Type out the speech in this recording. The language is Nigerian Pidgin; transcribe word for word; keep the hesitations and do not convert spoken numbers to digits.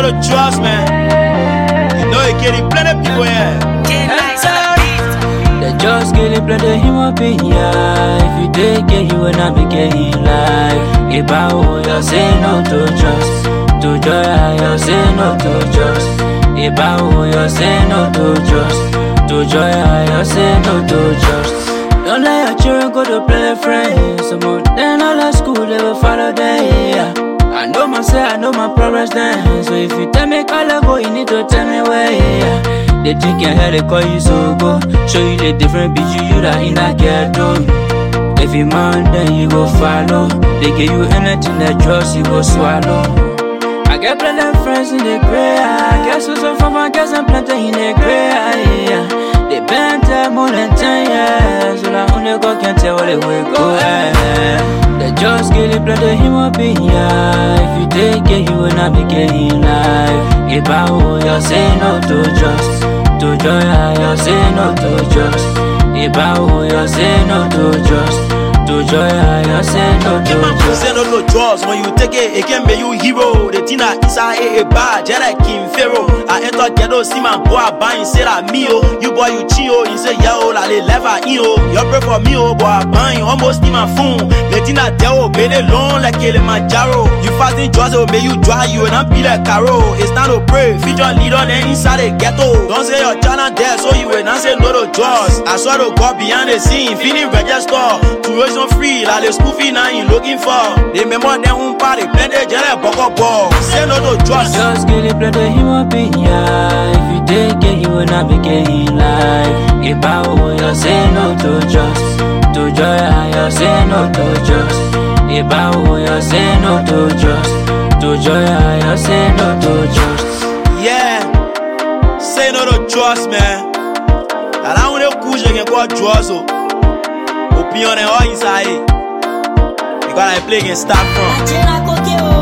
the trust, man. You know you get plenty of people here. They just get it, plenty human being, yeah. If you take it, you will not be getting life. If I owe you, say no to trust. To joy, you say no to trust. If I owe you, say no to trust. To joy, you say no to trust. Don't let your children go to play friends. Some of them all at school, they will follow them, yeah. I know myself, I know my progress then. So if you tell me color go, you need to tell me where, yeah. They think you hear they call you so go. Show you the different bitch you that in that ghetto. If you man, then you go follow. They give you anything that trust, you go swallow. I get plenty of friends in the prayer. I guess also from my guess I'm plenty in the prayer, yeah. They been there more than ten years. So I only God can tell where they will go, yeah. They just get it, plenty human being, yeah. If you take it, you will not be getting life. If I owe you, say no to trust. To joy, you say no to trust. If I owe you, say no to trust. To joy, you say no to trust. Say no to trust. When you take it, it can be you hero. The tina inside a bad, just like King Pharaoh. I enter ghetto, see my boy buying, say that me oh. You boy you chio, you say yeah oh, like they left at you. You pray for me oh, boy buying, almost in my phone. The tina tell be the long like Kilimanjaro. You fasting just oh, may you dry you and I be like Caro. It's not to pray, feature lead on the inside the ghetto. Don't say your channel there, so you will not say no to trust. I swear to God behind the scene, feeling register. Tuition free, like the school fee now you looking for. They remember them who party, plenty jelly, buckle ball. Say no to trust. Just get it, plenty human being, yeah. If you take it, you will not be getting life. If I owe you, say no to trust. To joy, you say no to trust. If I owe you, say no to trust. To joy, you say no to trust. Yeah, say no to trust, man. I don't want to push again for trust. Opinion and all inside. You gotta play against start from.